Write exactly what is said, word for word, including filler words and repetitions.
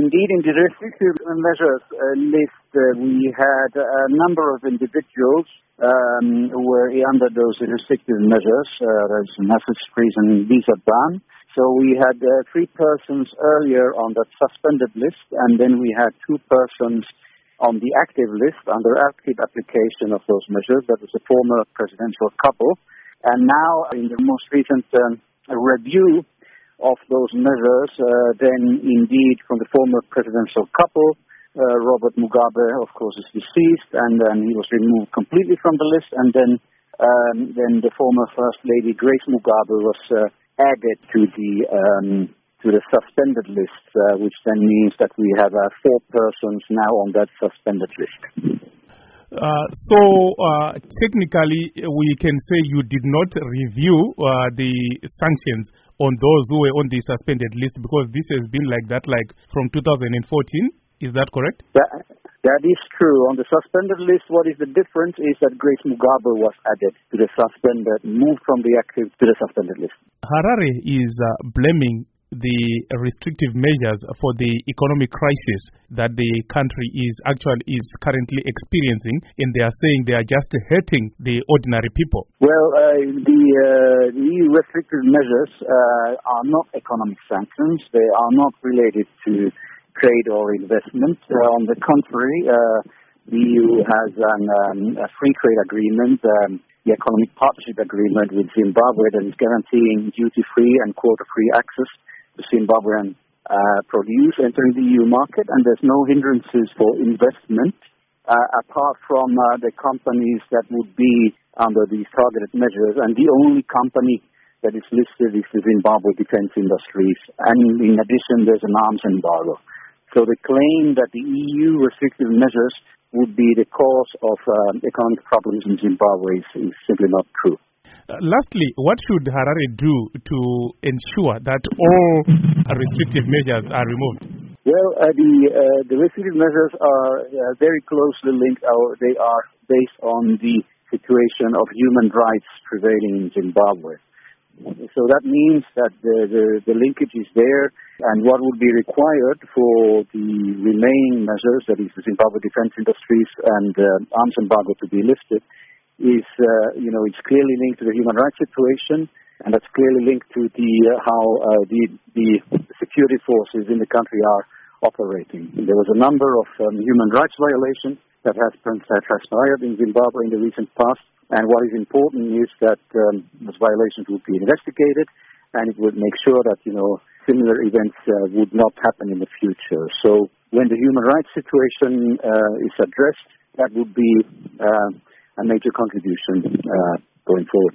Indeed, in the restrictive measures uh, list, uh, we had a number of individuals um, who were under those restrictive measures. Uh, there's message freeze and visa ban. So we had uh, three persons earlier on that suspended list, and then we had two persons on the active list under active application of those measures. That was a former presidential couple. And now, in the most recent um, review of those measures, uh, then indeed from the former presidential couple, uh, Robert Mugabe, of course, is deceased, and then he was removed completely from the list, and then um, then the former First Lady Grace Mugabe was uh, added to the um, to the suspended list, uh, which then means that we have uh, four persons now on that suspended list. Uh, so, uh, technically, we can say you did not review uh, the sanctions on those who were on the suspended list, because this has been like that, like from two thousand fourteen. Is that correct? That, that is true. On the suspended list, what is the difference is that Grace Mugabe was added to the suspended, moved from the active to the suspended list. Harare is uh, blaming the restrictive measures for the economic crisis that the country is actually is currently experiencing, and they are saying they are just hurting the ordinary people. Well, uh, the, uh, the E U restrictive measures uh, are not economic sanctions. They are not related to trade or investment. Uh, on the contrary, uh, the E U has an, um, a free trade agreement, um, the Economic Partnership Agreement with Zimbabwe, that is guaranteeing duty-free and quota-free access to Zimbabwean uh, produce entering the E U market, and there's no hindrances for investment uh, apart from uh, the companies that would be under these targeted measures, and the only company that is listed is the Zimbabwe Defense Industries, and in addition there's an arms embargo. So the claim that the E U restrictive measures would be the cause of uh, economic problems in Zimbabwe is, is simply not true. Uh, lastly, what should Harare do to ensure that all restrictive measures are removed? Well, uh, the uh, the restrictive measures are uh, very closely linked. Or they are based on the situation of human rights prevailing in Zimbabwe. So that means that the, the, the linkage is there, and what would be required for the remaining measures, that is the Zimbabwe Defense Industries and uh, arms embargo, to be lifted, is, uh, you know, it's clearly linked to the human rights situation, and that's clearly linked to the uh, how uh, the, the security forces in the country are operating. There was a number of um, human rights violations that has transpired in Zimbabwe in the recent past, and what is important is that um, those violations would be investigated, and it would make sure that, you know, similar events uh, would not happen in the future. So when the human rights situation uh, is addressed, that would be uh, a major contribution uh, going forward.